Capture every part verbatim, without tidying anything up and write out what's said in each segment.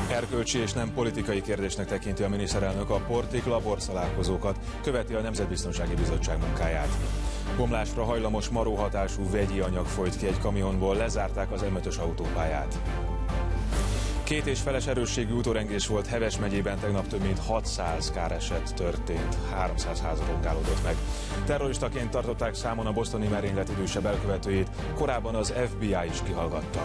Erkölcsi és nem politikai kérdésnek tekinti a miniszterelnök a portik-la borszalálkozókat, követi a Nemzetbiztonsági Bizottság munkáját. Bomlásra hajlamos maróhatású vegyi anyag folyt ki egy kamionból, lezárták az M ötös autópályát. Két és feles erősségű útórengés volt Heves megyében, tegnap több mint hatszáz káreset történt, háromszáz ház rongálódott meg. Terroristaként tartották számon a bostoni merénylet idősebb elkövetőjét, korábban az F B I is kihallgatta.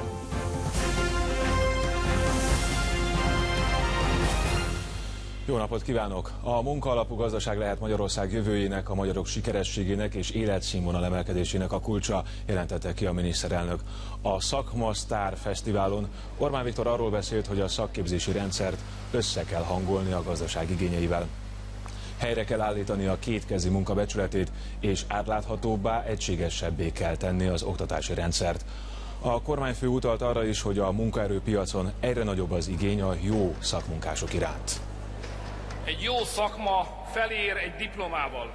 Jó napot kívánok! A munkaalapú gazdaság lehet Magyarország jövőjének, a magyarok sikerességének és életszínvonal emelkedésének a kulcsa, jelentette ki a miniszterelnök. A Szakmasztár Fesztiválon Orbán Viktor arról beszélt, hogy a szakképzési rendszert össze kell hangolni a gazdaság igényeivel. Helyre kell állítani a kétkezi munka becsületét, és átláthatóbbá, egységesebbé kell tenni az oktatási rendszert. A kormányfő utalt arra is, hogy a munkaerőpiacon egyre nagyobb az igény a jó szakmunkások iránt. Egy jó szakma felér egy diplomával.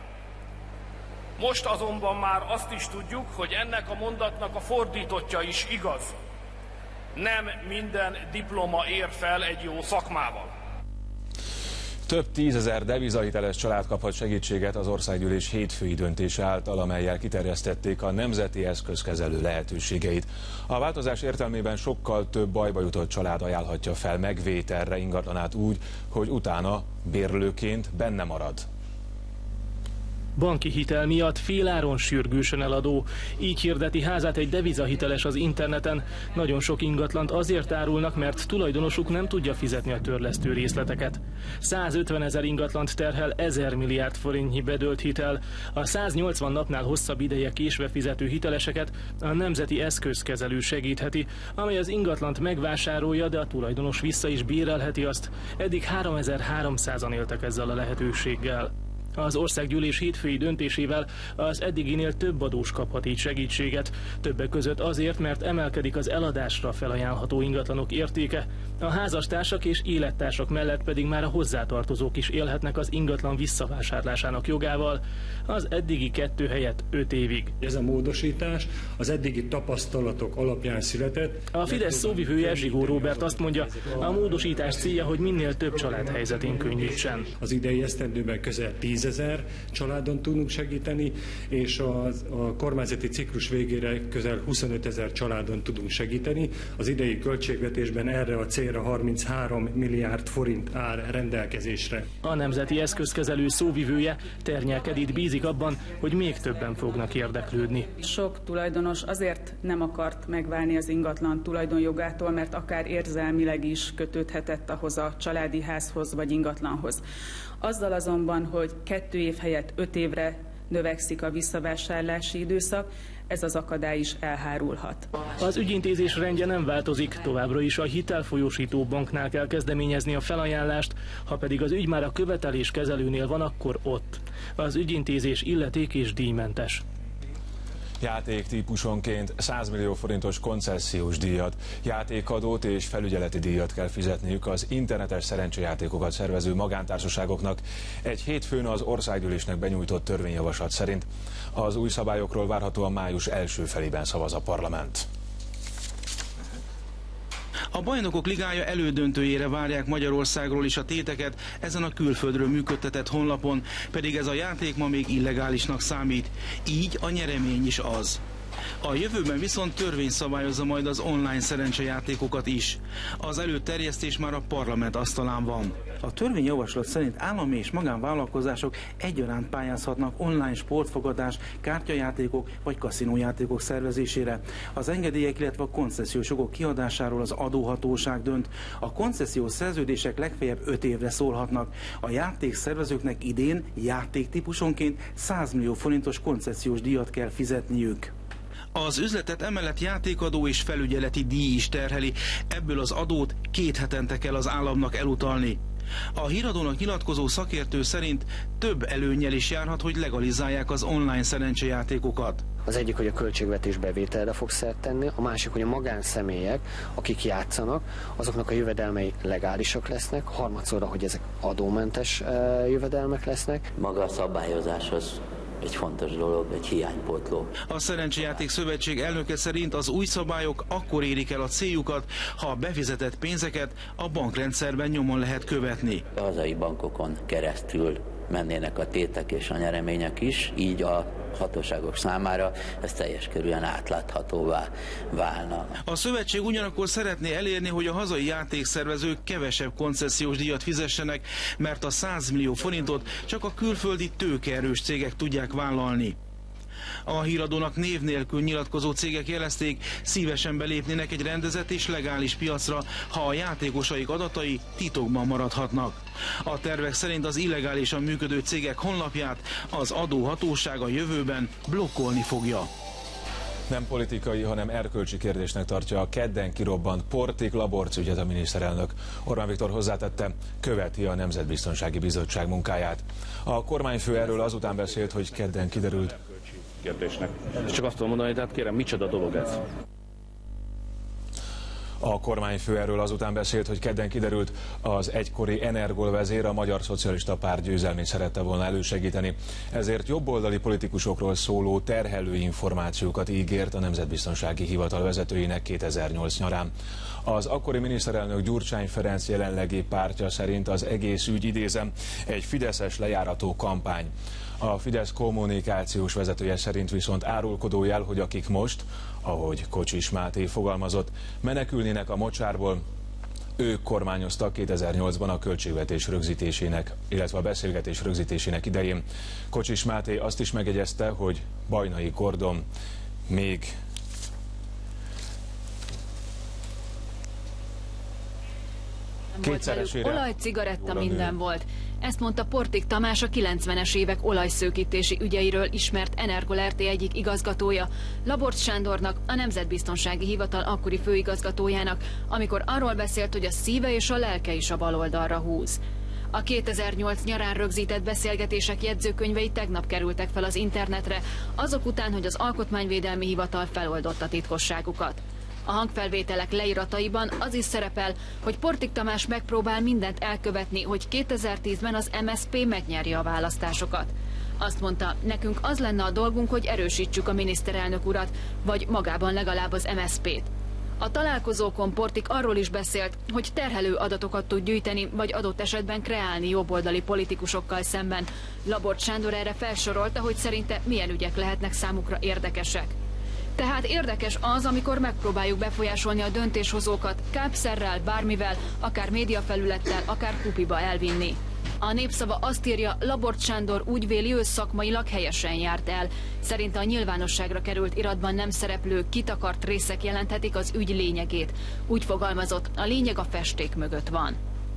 Most azonban már azt is tudjuk, hogy ennek a mondatnak a fordítottja is igaz. Nem minden diploma ér fel egy jó szakmával. Több tízezer devizahiteles család kaphat segítséget az országgyűlés hétfői döntése által, amellyel kiterjesztették a nemzeti eszközkezelő lehetőségeit. A változás értelmében sokkal több bajba jutott család ajánlhatja fel megvételre ingatlanát úgy, hogy utána bérlőként benne marad. Banki hitel miatt féláron sürgősen eladó. Így hirdeti házát egy devizahiteles az interneten. Nagyon sok ingatlant azért árulnak, mert tulajdonosuk nem tudja fizetni a törlesztő részleteket. százötven ezer ingatlant terhel ezer milliárd forintnyi bedölt hitel. A száznyolcvan napnál hosszabb ideje késve fizető hiteleseket a nemzeti eszközkezelő segítheti, amely az ingatlant megvásárolja, de a tulajdonos vissza is bérelheti azt. Eddig háromezer-háromszázan éltek ezzel a lehetőséggel. Az országgyűlés hétfői döntésével az eddiginél több adós kaphat így segítséget. Többek között azért, mert emelkedik az eladásra felajánlható ingatlanok értéke. A házastársak és élettársak mellett pedig már a hozzátartozók is élhetnek az ingatlan visszavásárlásának jogával, az eddigi kettő helyett öt évig. Ez a módosítás az eddigi tapasztalatok alapján született. A Fidesz szóvivője Zsigó Róbert azt mondja, a módosítás célja, hogy minél több család helyzetén könnyítsen. Az idei esztendőben közel tízezer családon tudunk segíteni, és a, a kormányzati ciklus végére közel huszonöt ezer családon tudunk segíteni. Az idei költségvetésben erre a célra harminchárom milliárd forint áll rendelkezésre. A nemzeti eszközkezelő szóvivője Ternyák Edith bízik abban, hogy még többen fognak érdeklődni. Sok tulajdonos azért nem akart megválni az ingatlan tulajdonjogától, mert akár érzelmileg is kötődhetett ahhoz a családi házhoz vagy ingatlanhoz. Azzal azonban, hogy kettő év helyett öt évre növekszik a visszavásárlási időszak, ez az akadály is elhárulhat. Az ügyintézés rendje nem változik, továbbra is a hitelfolyósító banknál kell kezdeményezni a felajánlást, ha pedig az ügy már a követelés kezelőnél van, akkor ott. Az ügyintézés illeték és díjmentes. Játéktípusonként száz millió forintos koncesziós díjat, játékadót és felügyeleti díjat kell fizetniük az internetes szerencsejátékokat szervező magántársaságoknak. Egy hétfőn az országgyűlésnek benyújtott törvényjavaslat szerint az új szabályokról várhatóan május első felében szavaz a parlament. A Bajnokok Ligája elődöntőjére várják Magyarországról is a téteket ezen a külföldről működtetett honlapon, pedig ez a játék ma még illegálisnak számít. Így a nyeremény is az. A jövőben viszont törvény szabályozza majd az online szerencsejátékokat is. Az előterjesztés már a parlament asztalán van. A törvényjavaslat szerint állami és magánvállalkozások egyaránt pályázhatnak online sportfogadás, kártyajátékok vagy kaszinójátékok szervezésére. Az engedélyek, illetve a koncesziós jogok kiadásáról az adóhatóság dönt. A koncesziós szerződések legfeljebb öt évre szólhatnak. A játékszervezőknek idén játéktípusonként száz millió forintos koncesziós díjat kell fizetniük. Az üzletet emellett játékadó és felügyeleti díj is terheli, ebből az adót két hetente kell az államnak elutalni. A híradónak nyilatkozó szakértő szerint több előnnyel is járhat, hogy legalizálják az online szerencsejátékokat. Az egyik, hogy a költségvetés bevételre fog szert tenni, a másik, hogy a magánszemélyek, akik játszanak, azoknak a jövedelmei legálisak lesznek, harmadszorra, hogy ezek adómentes jövedelmek lesznek. Maga a szabályozás az egy fontos dolog, egy hiánypótló. A Szerencsejáték Szövetség elnöke szerint az új szabályok akkor érik el a céljukat, ha a befizetett pénzeket a bankrendszerben nyomon lehet követni. A hazai bankokon keresztül mennének a tétek és a nyeremények is, így a hatóságok számára ez teljes körűen átláthatóvá válna. A szövetség ugyanakkor szeretné elérni, hogy a hazai játékszervezők kevesebb koncesziós díjat fizessenek, mert a száz millió forintot csak a külföldi tőkeerős cégek tudják vállalni. A híradónak név nélkül nyilatkozó cégek jelezték, szívesen belépnének egy rendezett és legális piacra, ha a játékosaik adatai titokban maradhatnak. A tervek szerint az illegálisan működő cégek honlapját az adóhatóság a jövőben blokkolni fogja. Nem politikai, hanem erkölcsi kérdésnek tartja a kedden kirobbant Portik laborc ügyet a miniszterelnök. Orbán Viktor hozzátette, követi a Nemzetbiztonsági Bizottság munkáját. A kormányfő erről azután beszélt, hogy kedden kiderült. Kérdésnek. Csak azt tudom mondani, tehát kérem, micsoda dolog ez? A kormányfő erről azután beszélt, hogy kedden kiderült, az egykori Energol vezér a Magyar Szocialista Párt győzelmét szerette volna elősegíteni. Ezért jobboldali politikusokról szóló terhelő információkat ígért a Nemzetbiztonsági Hivatal vezetőinek kétezer-nyolc nyarán. Az akkori miniszterelnök Gyurcsány Ferenc jelenlegi pártja szerint az egész ügy, idézem, egy fideszes lejárató kampány. A Fidesz kommunikációs vezetője szerint viszont árulkodó jel, hogy akik most, ahogy Kocsis Máté fogalmazott, menekülnének a mocsárból, ők kormányoztak kétezer-nyolcban a költségvetés rögzítésének, illetve a beszélgetés rögzítésének idején. Kocsis Máté azt is megjegyezte, hogy Bajnai Gordon még kétszeresére. Olaj, cigaretta, minden volt. Ezt mondta Portik Tamás, a kilencvenes évek olajszőkítési ügyeiről ismert Energol er té egyik igazgatója, Laborc Sándornak, a Nemzetbiztonsági Hivatal akkori főigazgatójának, amikor arról beszélt, hogy a szíve és a lelke is a baloldalra húz. A kétezer-nyolc nyarán rögzített beszélgetések jegyzőkönyvei tegnap kerültek fel az internetre, azok után, hogy az Alkotmányvédelmi Hivatal feloldotta titkosságukat. A hangfelvételek leírataiban az is szerepel, hogy Portik Tamás megpróbál mindent elkövetni, hogy kétezer-tízben az em es zé pé megnyerje a választásokat. Azt mondta, nekünk az lenne a dolgunk, hogy erősítsük a miniszterelnök urat, vagy magában legalább az em es zé pét. A találkozókon Portik arról is beszélt, hogy terhelő adatokat tud gyűjteni, vagy adott esetben kreálni jobboldali politikusokkal szemben. Laborc Sándor erre felsorolta, hogy szerinte milyen ügyek lehetnek számukra érdekesek. Tehát érdekes az, amikor megpróbáljuk befolyásolni a döntéshozókat, kábszerrel, bármivel, akár médiafelülettel, akár kupiba elvinni. A Népszava azt írja, Laborc Sándor úgy véli, ő szakmailag helyesen járt el. Szerinte a nyilvánosságra került iratban nem szereplő, kitakart részek jelenthetik az ügy lényegét. Úgy fogalmazott, a lényeg a festék mögött van.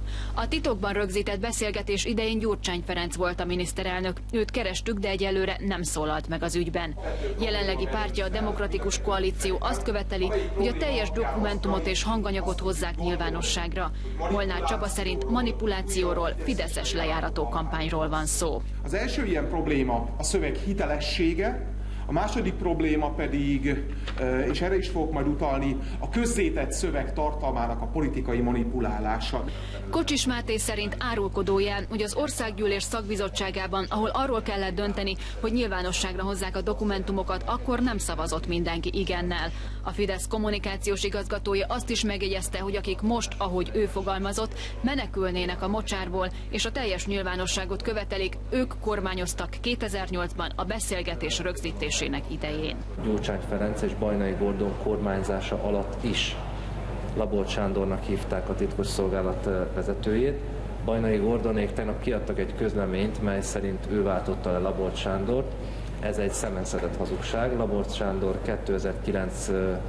A titokban rögzített beszélgetés idején Gyurcsány Ferenc volt a miniszterelnök. Őt kerestük, de egyelőre nem szólalt meg az ügyben. Jelenlegi pártja, a Demokratikus Koalíció azt követeli, hogy a teljes dokumentumot és hanganyagot hozzák nyilvánosságra. Molnár Csaba szerint manipulációról, fideszes lejárató kampányról van szó. Az első ilyen probléma a szöveg hitelessége, a második probléma pedig, és erre is fogok majd utalni, a közzétett szöveg tartalmának a politikai manipulálása. Kocsis Máté szerint árulkodó jel, hogy az Országgyűlés szakbizottságában, ahol arról kellett dönteni, hogy nyilvánosságra hozzák a dokumentumokat, akkor nem szavazott mindenki igennel. A Fidesz kommunikációs igazgatója azt is megjegyezte, hogy akik most, ahogy ő fogalmazott, menekülnének a mocsárból, és a teljes nyilvánosságot követelik, ők kormányoztak kétezer-nyolcban a beszélgetés rögzítésének idején. Gyurcsány Ferenc és Bajnai Gordon kormányzása alatt is Laborc Sándornak hívták a titkosszolgálat vezetőjét. Bajnai Gordonék tegnap kiadtak egy közleményt, mely szerint ő váltotta le Laborc Sándort. Ez egy szemenszedett hazugság. Laborc Sándor kétezer-kilenc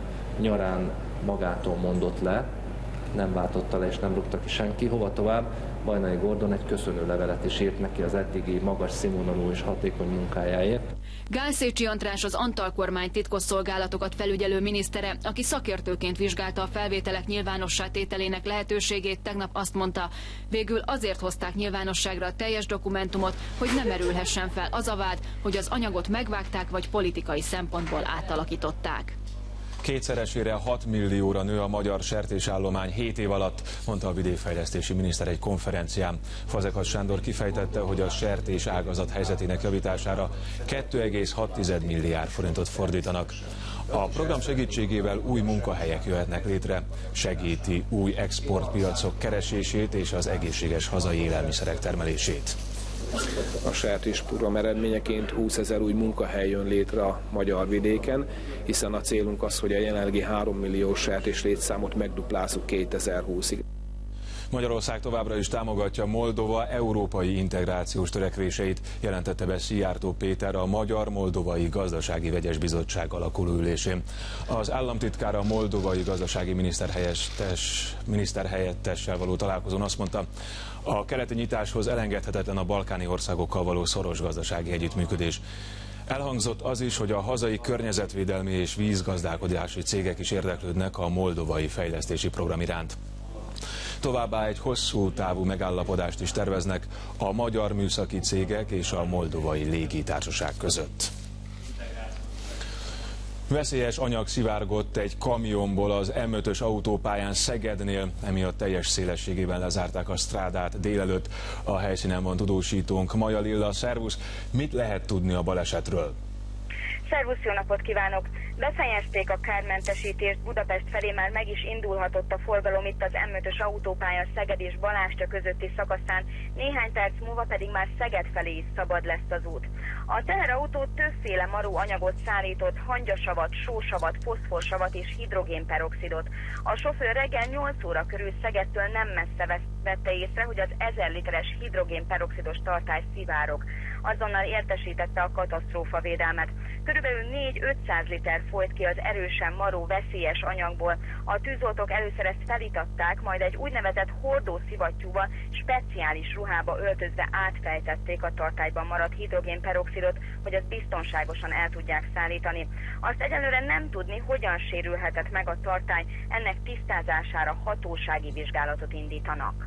nyarán magától mondott le, nem váltotta le és nem rúgta ki senki. Hova tovább? Bajnai Gordon egy köszönő levelet is írt neki az eddigi magas színvonalú és hatékony munkájáért. Gál Szécsi András, az Antal kormány titkosszolgálatokat felügyelő minisztere, aki szakértőként vizsgálta a felvételek nyilvánossá tételének lehetőségét, tegnap azt mondta, végül azért hozták nyilvánosságra a teljes dokumentumot, hogy ne merülhessen fel az a vád, hogy az anyagot megvágták vagy politikai szempontból átalakították. Kétszeresére hat millióra nő a magyar sertésállomány hét év alatt, mondta a vidékfejlesztési miniszter egy konferencián. Fazekas Sándor kifejtette, hogy a sertés ágazat helyzetének javítására két egész hat milliárd forintot fordítanak. A program segítségével új munkahelyek jöhetnek létre, segíti új exportpiacok keresését és az egészséges hazai élelmiszerek termelését. A sertésprogram eredményeként húszezer új munkahely jön létre a magyar vidéken, hiszen a célunk az, hogy a jelenlegi három millió sertés létszámot megduplázzuk kétezer-húszig. Magyarország továbbra is támogatja Moldova európai integrációs törekvéseit, jelentette be Szijjártó Péter a Magyar-Moldovai Gazdasági Vegyes Bizottság alakuló ülésén. Az államtitkár a moldovai gazdasági miniszterhelyettes, miniszterhelyettessel való találkozón azt mondta, a keleti nyitáshoz elengedhetetlen a balkáni országokkal való szoros gazdasági együttműködés. Elhangzott az is, hogy a hazai környezetvédelmi és vízgazdálkodási cégek is érdeklődnek a moldovai fejlesztési program iránt. Továbbá egy hosszú távú megállapodást is terveznek a magyar műszaki cégek és a moldovai légitársaság között. Veszélyes anyag szivárgott egy kamionból az M ötös autópályán Szegednél, emiatt teljes szélességében lezárták a strádát délelőtt. A helyszínen van tudósítónk, Maja Lilla, szervusz! Mit lehet tudni a balesetről? Szervusz, jó napot kívánok! Befejezték a kármentesítést, Budapest felé már meg is indulhatott a forgalom itt az M ötös autópálya Szeged és Balástya közötti szakaszán, néhány perc múlva pedig már Szeged felé is szabad lesz az út. A teherautó többféle maró anyagot szállított, hangyasavat, sósavat, foszforsavat és hidrogénperoxidot. A sofőr reggel nyolc óra körül Szegedtől nem messze vette észre, hogy az ezer literes hidrogénperoxidos tartály szivárog. Azonnal értesítette a katasztrófavédelmet. Körülbelül négy-ötszáz liter folyt ki az erősen maró veszélyes anyagból. A tűzoltók először ezt felítatták, majd egy úgynevezett hordószivattyúval speciális ruhába öltözve átfejtették a tartályban maradt hidrogénperoxidot, hogy azt biztonságosan el tudják szállítani. Azt egyelőre nem tudni, hogyan sérülhetett meg a tartály, ennek tisztázására hatósági vizsgálatot indítanak.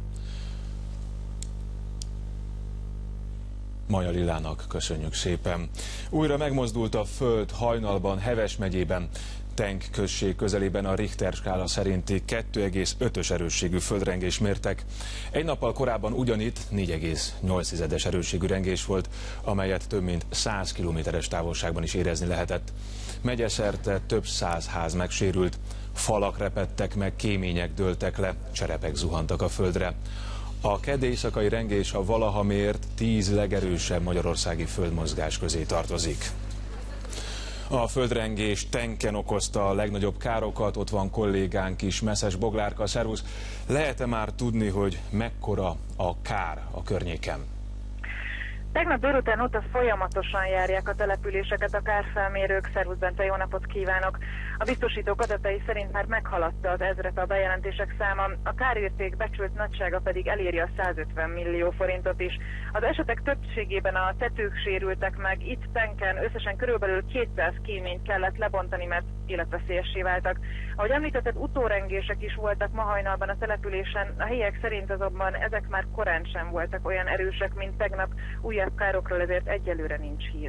Maja Lillának köszönjük szépen. Újra megmozdult a föld hajnalban, Heves megyében. Tenk község közelében a Richter skála szerinti kettő egész ötös erősségű földrengés mértek. Egy nappal korábban ugyanitt négy egész nyolc erősségű rengés volt, amelyet több mint száz kilométeres távolságban is érezni lehetett. Megyeszerte több száz ház megsérült, falak repedtek meg, kémények dőltek le, cserepek zuhantak a földre. A kedd éjszakai rengés a valaha mért tíz legerősebb magyarországi földmozgás közé tartozik. A földrengés Tenken okozta a legnagyobb károkat, ott van kollégánk is, Meszes Boglárka, szervusz. Lehet-e már tudni, hogy mekkora a kár a környéken? Tegnap délután óta folyamatosan járják a településeket a kárfelmérők. Szervusz Bence, jó napot kívánok! A biztosítók adatai szerint már meghaladta az ezret a bejelentések száma, a kárérték becsült nagysága pedig eléri a százötven millió forintot is. Az esetek többségében a tetők sérültek meg, itt Tenken összesen körülbelül kétszáz kéményt kellett lebontani, mert életveszélyessé váltak. Ahogy említetted, utórengések is voltak ma hajnalban a településen, a helyiek szerint azonban ezek már korán sem voltak olyan erősek, mint tegnap. Újabb károkról ezért egyelőre nincs hír.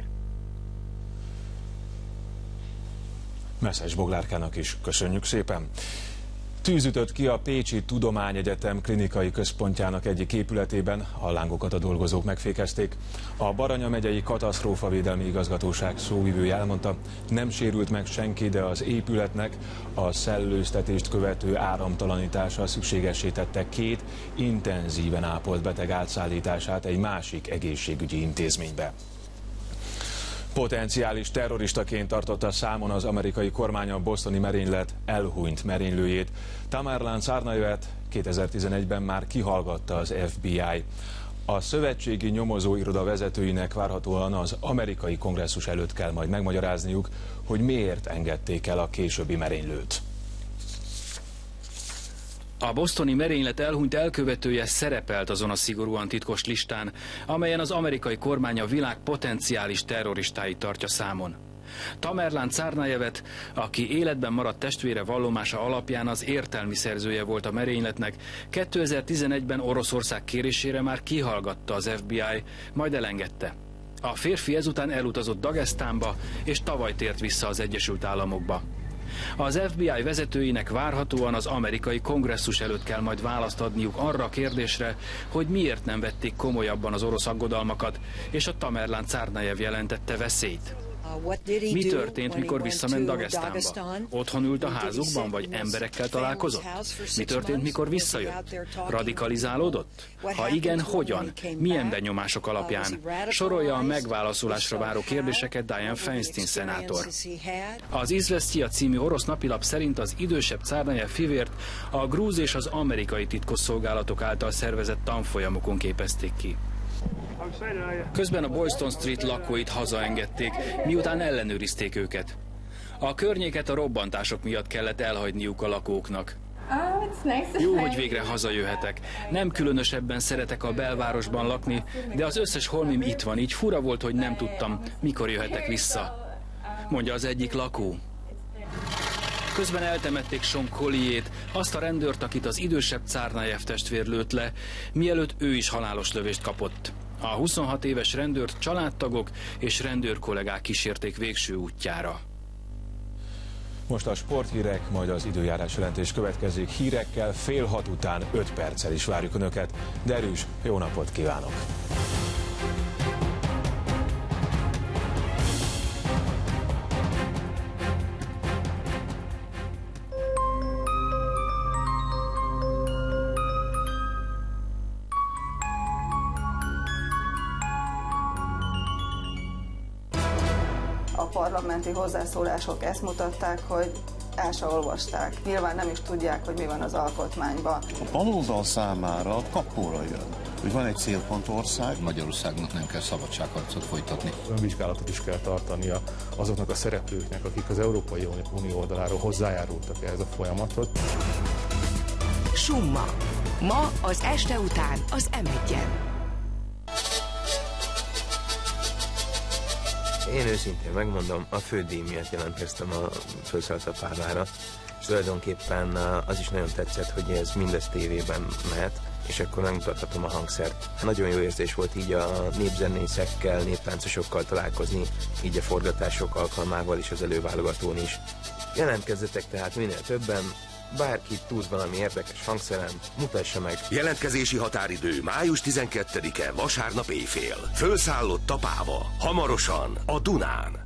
Meszes Boglárkának is köszönjük szépen. Tűz ütött ki a Pécsi Tudományegyetem klinikai központjának egyik épületében, a lángokat a dolgozók megfékezték. A Baranya megyei katasztrófavédelmi igazgatóság szóvivője elmondta, nem sérült meg senki, de az épületnek a szellőztetést követő áramtalanítása szükségessé tette két intenzíven ápolt beteg átszállítását egy másik egészségügyi intézménybe. Potenciális terroristaként tartotta számon az amerikai kormány a bostoni merénylet elhunyt merénylőjét. Tamerlan Tsarnaevet kétezer-tizenegyben már kihallgatta az F B I. A szövetségi nyomozóiroda vezetőinek várhatóan az amerikai kongresszus előtt kell majd megmagyarázniuk, hogy miért engedték el a későbbi merénylőt. A bostoni merénylet elhunyt elkövetője szerepelt azon a szigorúan titkos listán, amelyen az amerikai kormány a világ potenciális terroristáit tartja számon. Tamerlan Tsarnaevet, aki életben maradt testvére vallomása alapján az értelmi szerzője volt a merényletnek, kétezer-tizenegyben Oroszország kérésére már kihallgatta az F B I, majd elengedte. A férfi ezután elutazott Dagesztánba, és tavaly tért vissza az Egyesült Államokba. Az ef bé i vezetőinek várhatóan az amerikai kongresszus előtt kell majd választ adniuk arra a kérdésre, hogy miért nem vették komolyabban az orosz aggodalmakat, és a Tamerlan Tsarnaev jelentette veszélyt. Mi történt, mikor visszament Dagesztánba? Otthon ült a házukban, vagy emberekkel találkozott? Mi történt, mikor visszajött? Radikalizálódott? Ha igen, hogyan? Milyen benyomások alapján? Sorolja a megválaszolásra váró kérdéseket Dianne Feinstein szenátor. Az Izvestia című orosz napilap szerint az idősebb Tsarnaev fivért a grúz és az amerikai titkosszolgálatok által szervezett tanfolyamokon képezték ki. Közben a Boylston Street lakóit hazaengedték, miután ellenőrizték őket. A környéket a robbantások miatt kellett elhagyniuk a lakóknak. Jó, hogy végre hazajöhetek. Nem különösebben szeretek a belvárosban lakni, de az összes holmim itt van, így fura volt, hogy nem tudtam, mikor jöhetek vissza, mondja az egyik lakó. Közben eltemették Sean Collier-t, azt a rendőrt, akit az idősebb Tsarnaev testvér lőtt le, mielőtt ő is halálos lövést kapott. A huszonhat éves rendőrt családtagok és rendőrkollégák kísérték végső útjára. Most a sporthírek, majd az időjárás jelentés következik. Hírekkel fél hat után öt perccel is várjuk Önöket. Derűs, jó napot kívánok! A parlamenti hozzászólások ezt mutatták, hogy el se olvasták. Nyilván nem is tudják, hogy mi van az alkotmányban. A baloldal számára kapóra jön, hogy van egy célpontország. Magyarországnak nem kell szabadságharcot folytatni. Önvizsgálatot is kell tartania azoknak a szereplőknek, akik az Európai Unió oldaláról hozzájárultak ehhez a folyamathoz. Summa. Ma az este után az em egyen. Én őszintén megmondom, a fődíj miatt jelentkeztem a Földszaladapávára, és tulajdonképpen az is nagyon tetszett, hogy ez mindez tévében mehet, és akkor megmutathatom a hangszert. Nagyon jó érzés volt így a népzenészekkel, néptáncosokkal találkozni, így a forgatások alkalmával és az előválogatón is. Jelentkezzetek tehát minél többen, bárki tud valami érdekes hangszeren, mutassa meg. Jelentkezési határidő május tizenkettedike, vasárnap éjfél. Fölszállott Tapáva, hamarosan a Dunán.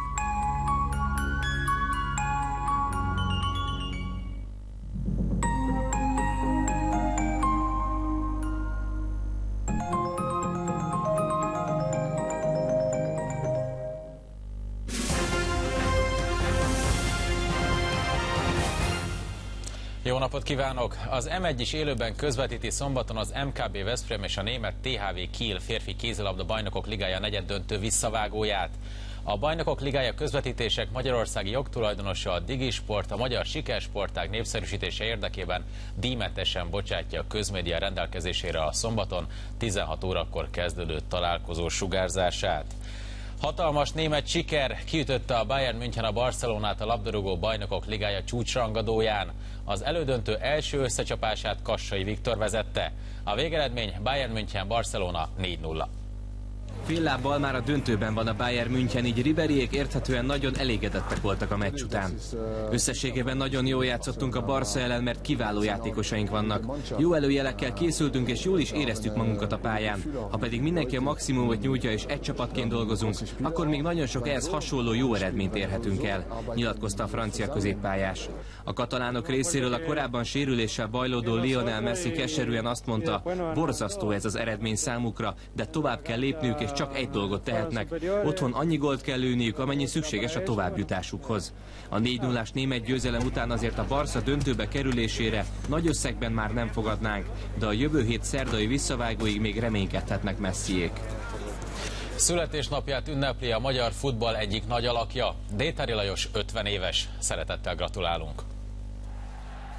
Jó napot kívánok! Az em egy is élőben közvetíti szombaton az em ká bé Veszprém és a német té há vé Kiel férfi kézilabda bajnokok ligája negyeddöntő visszavágóját. A Bajnokok Ligája közvetítések magyarországi jogtulajdonosa, a Digisport, a magyar sikersportág népszerűsítése érdekében díjmentesen bocsátja a közmédia rendelkezésére a szombaton tizenhat órakor kezdődő találkozó sugárzását. Hatalmas német siker, kiütötte a Bayern München a Barcelonát a labdarúgó Bajnokok Ligája csúcsrangadóján. Az elődöntő első összecsapását Kassai Viktor vezette. A végeredmény Bayern München Barcelona négy nulla. Fél lábbal már a döntőben van a Bayern München, így Ribériék érthetően nagyon elégedettek voltak a meccs után. Összességében nagyon jól játszottunk a Barca ellen, mert kiváló játékosaink vannak. Jó előjelekkel készültünk, és jól is éreztük magunkat a pályán. Ha pedig mindenki a maximumot nyújtja, és egy csapatként dolgozunk, akkor még nagyon sok ehhez hasonló jó eredményt érhetünk el, nyilatkozta a francia középpályás. A katalánok részéről a korábban sérüléssel bajlódó Lionel Messi keserűen azt mondta, borzasztó ez az eredmény számukra, de tovább kell lépniük, és csak egy dolgot tehetnek. Otthon annyi gólt kell lőniük, amennyi szükséges a továbbjutásukhoz. A négy nullás német győzelem után azért a Barca döntőbe kerülésére nagy összegben már nem fogadnánk, de a jövő hét szerdai visszavágóig még reménykedhetnek Messiék. Születésnapját ünnepli a magyar futball egyik nagy alakja, Détári Lajos ötven éves. Szeretettel gratulálunk!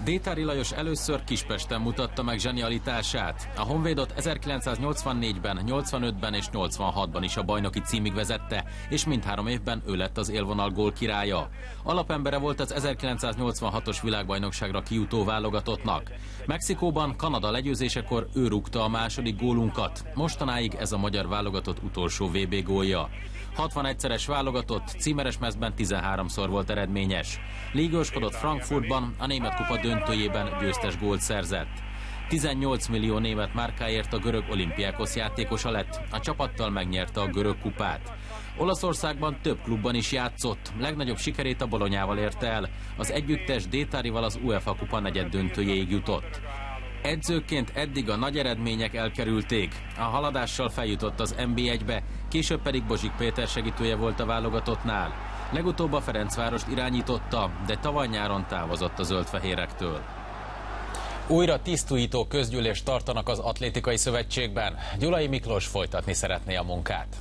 Détári Lajos először Kispesten mutatta meg zsenialitását. A Honvédot ezerkilencszáznyolcvannégyben, nyolcvanötben és nyolcvanhatban is a bajnoki címig vezette, és mindhárom évben ő lett az élvonal gól királya. Alapembere volt az ezerkilencszáznyolcvanhatos világbajnokságra kijutó válogatottnak. Mexikóban, Kanada legyőzésekor ő rúgta a második gólunkat. Mostanáig ez a magyar válogatott utolsó vé bé gólja. hatvanegyszeres válogatott, címeres mezben tizenháromszor volt eredményes. Légőskodott Frankfurtban, a német kupa döntőjében győztes gólt szerzett. tizennyolc millió német márkáért a görög Olympiakos játékosa lett, a csapattal megnyerte a görög kupát. Olaszországban több klubban is játszott, legnagyobb sikerét a Bolonyával érte el, az együttes Détárival az UEFA kupa negyeddöntőjéig jutott. Edzőként eddig a nagy eredmények elkerülték, a haladással feljutott az en bé egybe, később pedig Bozsik Péter segítője volt a válogatottnál. Legutóbb a Ferencvárost irányította, de tavaly nyáron távozott a zöldfehérektől. Újra tisztújító közgyűlést tartanak az Atlétikai Szövetségben. Gyulai Miklós folytatni szeretné a munkát.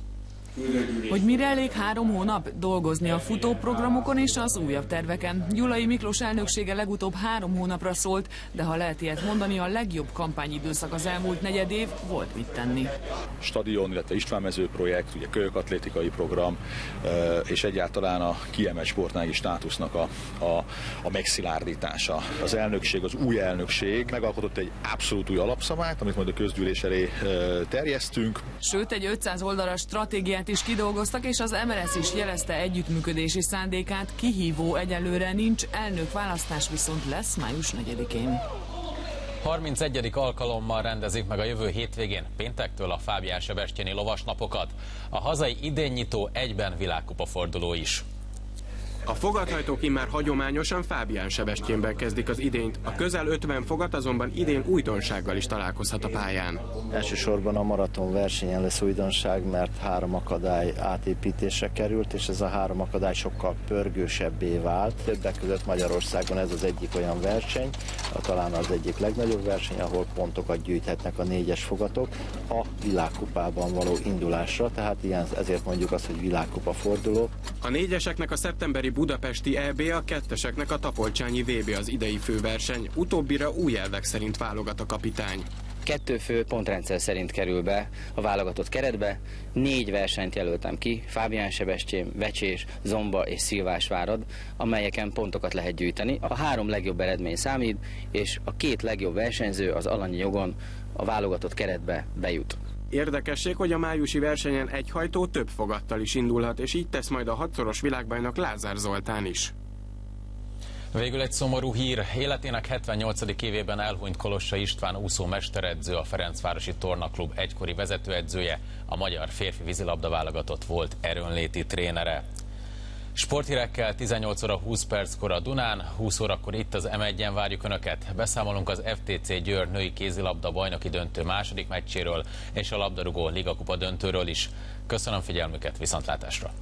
Hogy mire elég három hónap dolgozni a futóprogramokon és az újabb terveken. Gyulai Miklós elnöksége legutóbb három hónapra szólt, de ha lehet ilyet mondani, a legjobb kampányidőszak az elmúlt negyed év, volt mit tenni. Stadion, illetve Istvánmező projekt, ugye kölyök-atlétikai program, és egyáltalán a kiemelt sportági státusznak a, a, a megszilárdítása. Az elnökség, az új elnökség megalkotott egy abszolút új alapszabályt, amit majd a közgyűlés elé terjesztünk. Sőt, egy ötszáz oldalas stratégiát is kidolgoztak, és az em el es is jelezte együttműködési szándékát. Kihívó egyelőre nincs, elnökválasztás viszont lesz május negyedikén. harmincegyedik alkalommal rendezik meg a jövő hétvégén péntektől a Fábián Sebestyéni lovasnapokat. A hazai idénnyitó egyben világkupa forduló is. A fogadhajtók immár hagyományosan Fábián Sebestyénben kezdik az idényt. A közel ötven fogat azonban idén újdonsággal is találkozhat a pályán. Elsősorban a maraton versenyen lesz újdonság, mert három akadály átépítésre került, és ez a három akadály sokkal pörgősebbé vált. Többek között Magyarországon ez az egyik olyan verseny, talán az egyik legnagyobb verseny, ahol pontokat gyűjthetnek a négyes fogatok a világkupában való indulásra, tehát ilyen, ezért mondjuk azt, hogy világkupa forduló. A négyeseknek a szeptemberi budapesti é bé, a ketteseknek a tapolcsányi vé bé az idei főverseny. Utóbbira új elvek szerint válogat a kapitány. Kettő fő pontrendszer szerint kerül be a válogatott keretbe. Négy versenyt jelöltem ki, Fábián Sebestyén, Vecsés, Zomba és Szilvásvárad, amelyeken pontokat lehet gyűjteni. A három legjobb eredmény számít, és a két legjobb versenyző az alanyi jogon a válogatott keretbe bejut. Érdekesség, hogy a májusi versenyen egy hajtó több fogattal is indulhat, és így tesz majd a hatszoros világbajnok Lázár Zoltán is. Végül egy szomorú hír. Életének hetvennyolcadik évében elhunyt Kolossa István úszó mesteredző, a Ferencvárosi Tornaklub egykori vezetőedzője, a magyar férfi vízilabda válogatott volt erőnléti trénere. Sporthírekkel tizennyolc óra húsz perckor a Dunán, húsz órakor itt az em egyen várjuk Önöket. Beszámolunk az ef té cé Győr női kézilabda bajnoki döntő második meccséről és a labdarúgó ligakupa döntőről is. Köszönöm figyelmüket, viszontlátásra!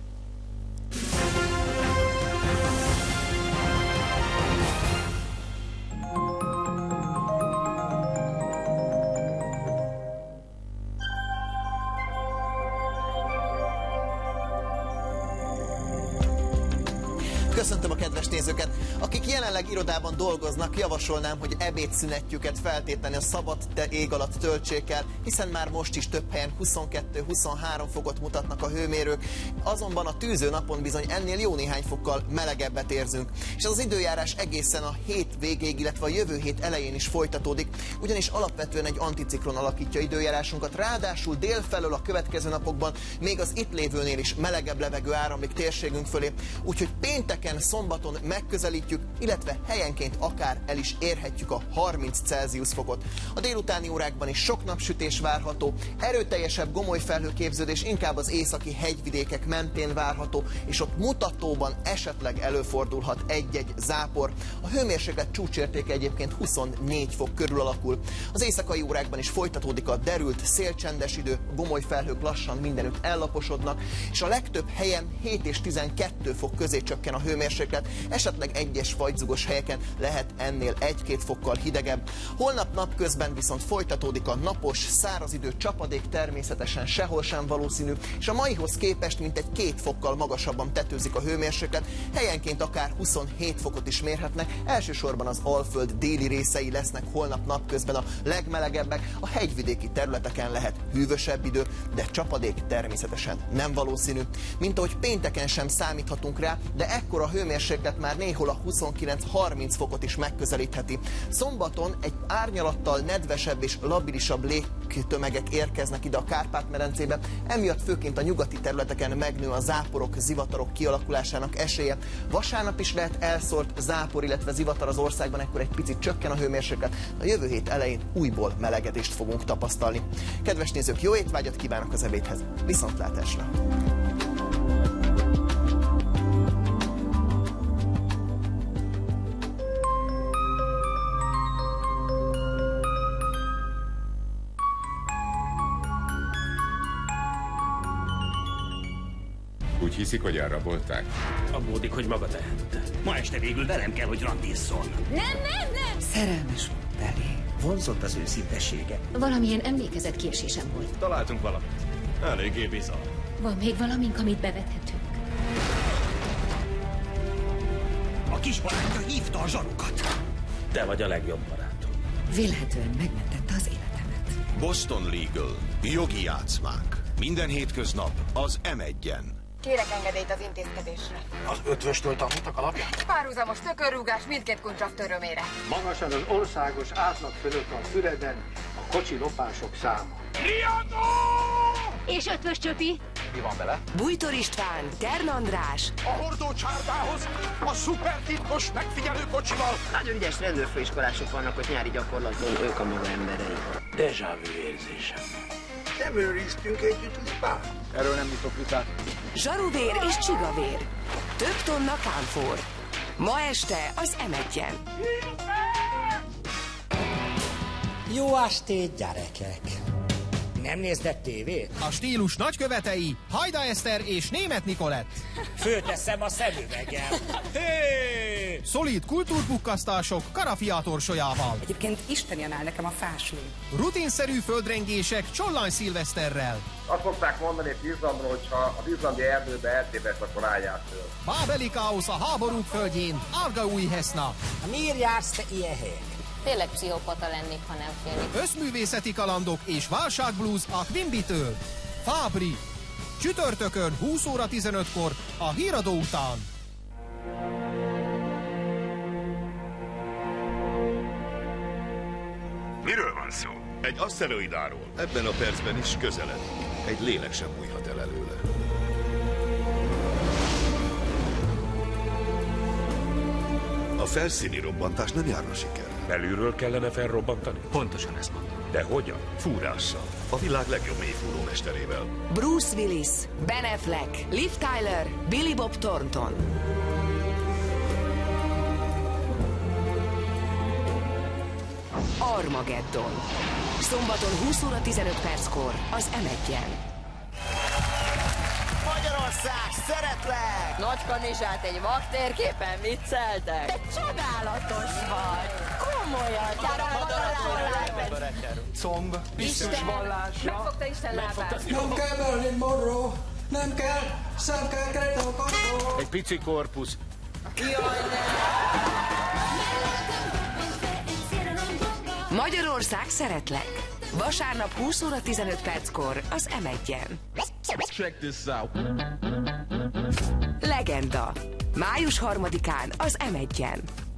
Köszöntöm a kedves nézőket! Akik jelenleg irodában dolgoznak, javasolnám, hogy ebédszünetjüket feltétlenül a szabad ég alatt töltsék el, hiszen már most is több helyen huszonkettő-huszonhárom fokot mutatnak a hőmérők, azonban a tűző napon bizony ennél jó néhány fokkal melegebbet érzünk. És ez az időjárás egészen a hét végéig, illetve a jövő hét elején is folytatódik, ugyanis alapvetően egy anticiklon alakítja időjárásunkat, ráadásul délfelől a következő napokban még az itt lévőnél is melegebb levegő áramlik térségünk fölé, úgyhogy pénteken, szombaton megközelítjük, illetve helyenként akár el is érhetjük a harminc Celsius fokot. A délutáni órákban is sok napsütés várható, erőteljesebb gomoly felhőképződés inkább az északi hegyvidékek mentén várható, és ott mutatóban esetleg előfordulhat egy-egy zápor. A hőmérséklet csúcsértéke egyébként huszonnégy fok körül alakul. Az éjszakai órákban is folytatódik a derült, szélcsendes idő, a gomoly felhők lassan mindenütt ellaposodnak, és a legtöbb helyen hét és tizenkettő fok közé csökken a hőmérséklet. hőmérséklet, esetleg egyes fagyzugos helyeken lehet ennél egy-két fokkal hidegebb. Holnap napközben viszont folytatódik a napos, száraz idő, csapadék természetesen sehol sem valószínű, és a maihoz képest mintegy két fokkal magasabban tetőzik a hőmérséklet, helyenként akár huszonhét fokot is mérhetnek, elsősorban az Alföld déli részei lesznek holnap napközben a legmelegebbek, a hegyvidéki területeken lehet hűvösebb idő, de csapadék természetesen nem valószínű. Mint ahogy pénteken sem számíthatunk rá, de ekkora hőmérséklet már néhol a huszonkilenc-harminc fokot is megközelítheti. Szombaton egy árnyalattal nedvesebb és labilisabb légtömegek érkeznek ide a Kárpát-medencébe, emiatt főként a nyugati területeken megnő a záporok, zivatarok kialakulásának esélye. Vasárnap is lehet elszórt zápor, illetve zivatar az országban, ekkor egy picit csökken a hőmérséklet, a jövő hét elején újból melegedést fogunk tapasztalni. Kedves nézők, jó étvágyat kívánok az ebédhez, viszontlátásra! Úgy hiszik, hogy elrabolták? Aggódik, hogy maga tehette. Ma este végül velem kell, hogy randizzon. Nem, nem, nem! Szerelmes volt belé. Vonzott az őszintessége. Valamilyen emlékezett kiesésem volt. Találtunk valamit. Eléggé bizarr. Van még valamink, amit bevethetünk? A kis barátja hívta a zsarukat. Te vagy a legjobb barátom. Vélhetően megmentette az életemet. Boston Legal. Jogi játszmák. Minden hétköznap az em egyen. Kérek engedélyt az intézkedésre. Az ötvöstől tanultak alapját? Párhuzamos tökörrúgás mindkét kuncsaf örömére. Magasan az országos átlag fölött a Füreden a kocsi lopások száma. Riadó! És ötvös csöpi? Mi van vele? Bújtor István, Kern András. A hordó csárdához a szupertitkos megfigyelő kocsival. Nagyon ügyes rendőrfőiskolások vannak ott nyári gyakorlaton, ők a maga emberei. Déjà vu érzésem. Nem őriztünk együtt vitát? Erről nem nyitok vitát. Zsaruvér és csigavér. Több tonna kámfor. Ma este az em egyen. Jó estét, gyerekek! Nem néztek tévét? A stílus nagykövetei Hajda Eszter és Németh Nikolett. Fölteszem a szemüvegem. Hé! Szolid kultúrpukkasztások Karafia torsolyával. Egyébként Isten jön el nekem a fású. Rutinszerű földrengések Csollany Szilveszterrel. Azt szokták mondani itt Izlandról, hogyha az izlandi erdőbe eltépesz, akkor álljál föl. Bábeli káosz a háborúk földjén, Argaújheszna. Miért jársz te ilyen helyen? Tényleg pszichopata lennék, ha nem félnék. Összművészeti kalandok és válságblues a Quimbitől. Fábri. Csütörtökön húsz óra tizenötkor a híradó után. Miről van szó? Egy aszteroidáról. Ebben a percben is közeled. Egy lélek sem bújhat el előle. A felszíni robbantás nem járna siker. Belülről kellene felrobbantani? Pontosan ezt mondom. De hogyan? Fúrással. A világ legjobb mélyfúró mesterével. Bruce Willis, Ben Affleck, Liv Tyler, Billy Bob Thornton. Armageddon. Szombaton húsz óra tizenöt perckor az em egyen. Magyarország, szeretlek! Nagy kanizsát egy vak térképen vicceltek? Te csodálatos vagy! Komolyan! Comb, biztos vallásra. Megfogta Isten lábát. Nem kell Marilyn Monroe, nem kell, szem kell keretokató. Egy pici korpusz. Jaj, ne! Magyarország, szeretlek! Vasárnap húsz óra tizenöt perckor az em egyen. Check this out. Legenda. Május harmadikán az em egyen.